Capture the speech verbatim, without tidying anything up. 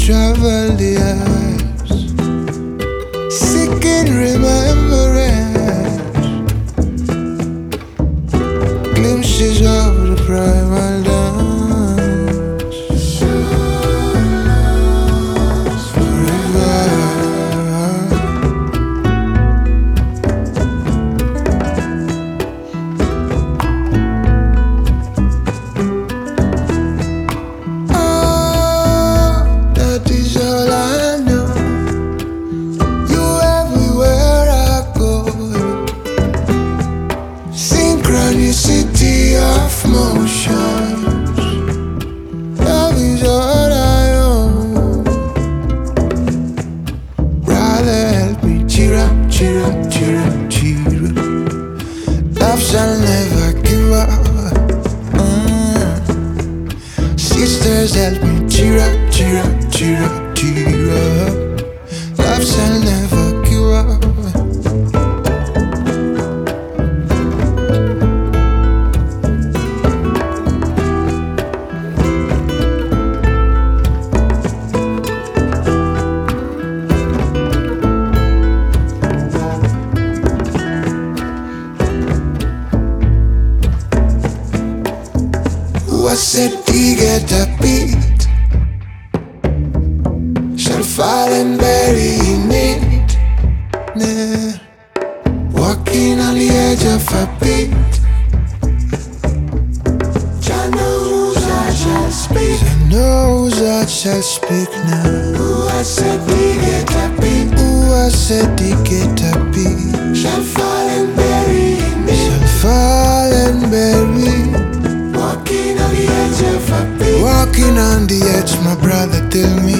travel the earth, seeking remembrance, glimpses of the primal dance. Forever. Oh, that is all I know. You everywhere I go. Synchronicity of motions. Love is all I own. Brother, help me cheer up, cheer up, cheer up, cheer up. Love shall never give up. Mm. Sisters, help me cheer up, cheer up, cheer up, cheer up. Love shall never give up. Who I said he get a beat shall fall and bury in it. Nah. Walking on the edge of a beat. Jah knows I shall speak. Jah knows I shall speak now. Who I said he get a beat. Who I said he get a beat shall fall and bury in it. Shall fall and bury. Walking on the edge of a beat. Walking on the edge, my brother, tell me.